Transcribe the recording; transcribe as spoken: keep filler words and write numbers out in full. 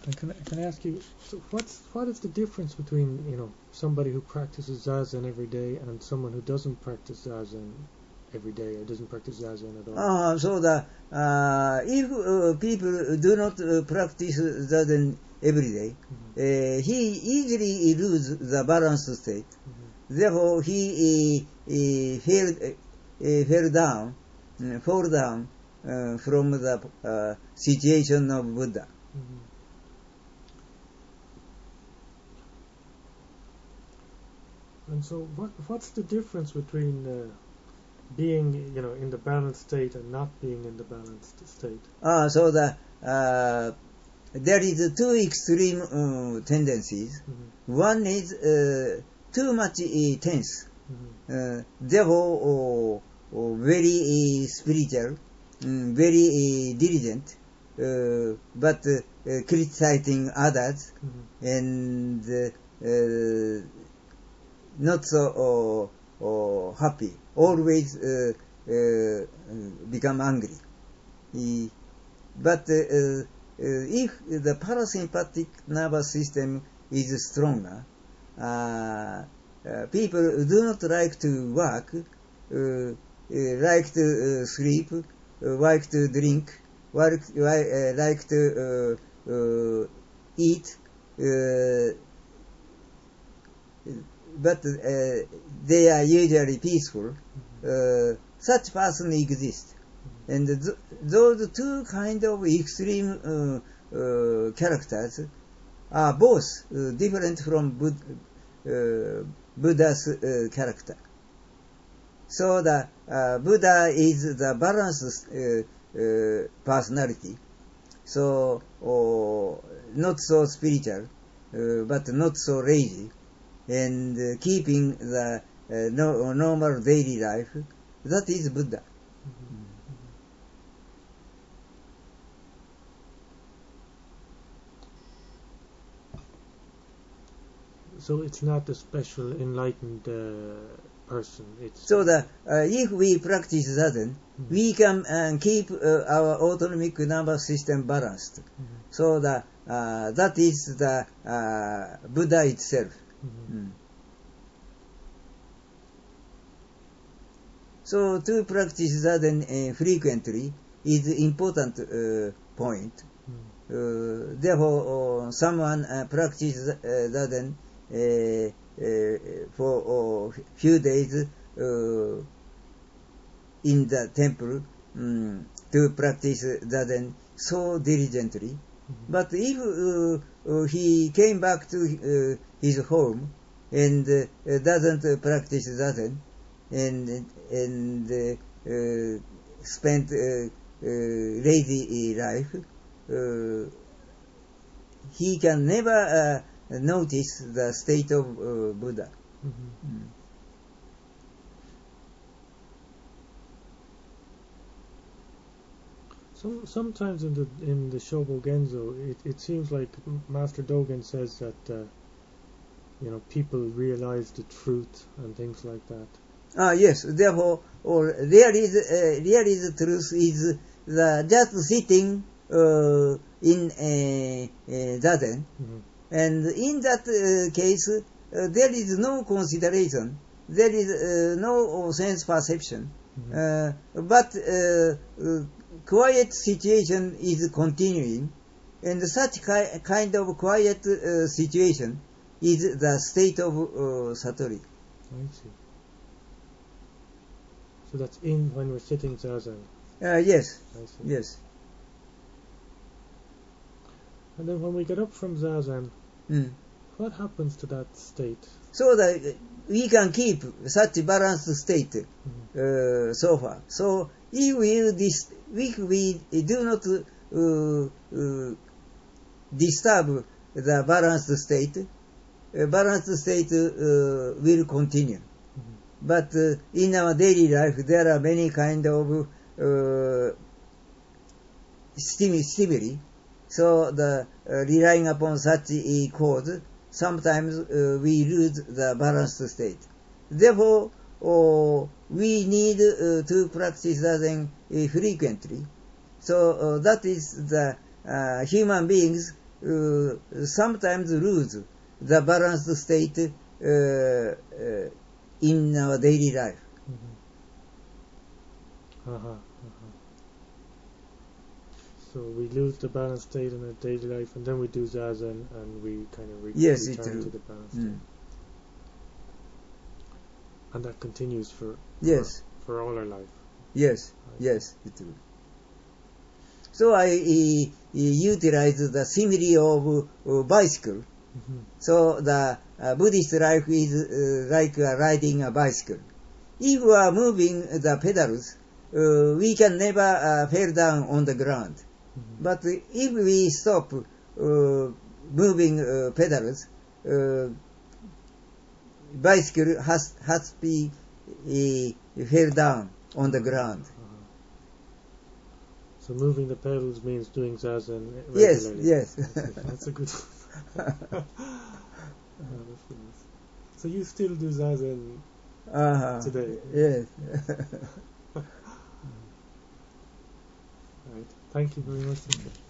And can, I- can I ask you, so what's what is the difference between you know somebody who practices zazen every day and someone who doesn't practice zazen every day or doesn't practice zazen at all? Ah, so the uh, if uh, people do not uh, practice zazen every day, Mm-hmm. uh, he easily loses the balanced state. Mm-hmm. Therefore, he uh, uh, fell, uh, fell down, uh, fall down uh, from the uh, situation of Buddha. Mm-hmm. And so, what what's the difference between uh, being, you know, in the balanced state and not being in the balanced state? Ah, so the uh, there is two extreme uh, tendencies. Mm-hmm. One is uh, too much uh, tense, Mm-hmm. uh, therefore oh, oh, very uh, spiritual, mm, very uh, diligent, uh, but uh, uh, criticizing others Mm-hmm. and uh, uh, not so uh, uh, happy. Always uh, uh, become angry. Uh, But uh, uh, if the parasympathetic nervous system is stronger, uh, uh, people do not like to work, uh, uh, like to uh, sleep, uh, like to drink, like, uh, like to uh, uh, eat, uh, but uh, they are usually peaceful. Uh, such person exists. And th- those two kind of extreme uh, uh, characters are both uh, different from Bud- uh, Buddha's uh, character. So the uh, Buddha is the balanced uh, uh, personality. So oh, not so spiritual, uh, but not so lazy, and uh, keeping the uh, no, normal daily life. That is Buddha. Mm-hmm. So it's not a special enlightened uh, person. It's So that uh, if we practice Zazen, mm-hmm. we can uh, keep uh, our autonomic nervous system balanced. Mm-hmm. So that uh, that is the uh, Buddha itself. Mm-hmm. Mm. So to practice Zazen uh, frequently is important uh, point. Mm-hmm. Uh, therefore, uh, someone uh, practices uh, Zazen uh, uh, for a uh, few days uh, in the temple um, to practice Zazen so diligently. Mm-hmm. But if uh, uh, he came back to uh, his home and uh, doesn't practice Zazen and and uh, uh, spent uh, uh, lazy life, uh, he can never uh, notice the state of uh, Buddha. Mm-hmm. Mm. Some sometimes in the in the Shobo Genzo, it, it seems like Master Dogen says that uh, you know people realize the truth and things like that. Ah, yes. Therefore, or there is uh, there is truth is the just sitting uh, in a, a Zazen, Mm-hmm. and in that uh, case uh, there is no consideration, there is uh, no sense perception, Mm-hmm. uh, but uh, uh, quiet situation is continuing, and such ki- kind of quiet uh, situation is the state of uh, Satori. I see. So that's in when we're sitting zazen. Uh, yes, I see. yes. And then when we get up from zazen, Mm. what happens to that state? So that we can keep such balanced state Mm-hmm. uh, so far. So if we, dis- if we do not uh, uh, disturb the balanced state, uh, balanced state uh, will continue. Mm-hmm. But uh, in our daily life, there are many kind of uh, stimuli, stimuli. So the uh, relying upon such a cause, sometimes uh, we lose the balanced state. Therefore, uh, we need uh, to practice Zazen uh, frequently. So uh, that is the uh, human beings uh, sometimes lose the balanced state uh, uh, in our daily life. Mm-hmm. Uh-huh, uh-huh. So we lose the balanced state in our daily life, and then we do zazen, and we kind of re- yes, return it's to the balanced mm. state. And that continues for yes for, for all our life. Yes, yes, it's true. So I uh, utilize the simile of uh, bicycle. Mm-hmm. So the uh, Buddhist life is uh, like uh, riding a bicycle. If we are moving the pedals, uh, we can never uh, fall down on the ground. Mm-hmm. But if we stop uh, moving uh, pedals, uh, bicycle has has to be uh, fell down on the ground. Uh-huh. So moving the pedals means doing zazen Yes, regularly. yes. That's a good one. Yeah, that's nice. So you still do zazen uh-huh. today? Yes. Right. Thank you very much.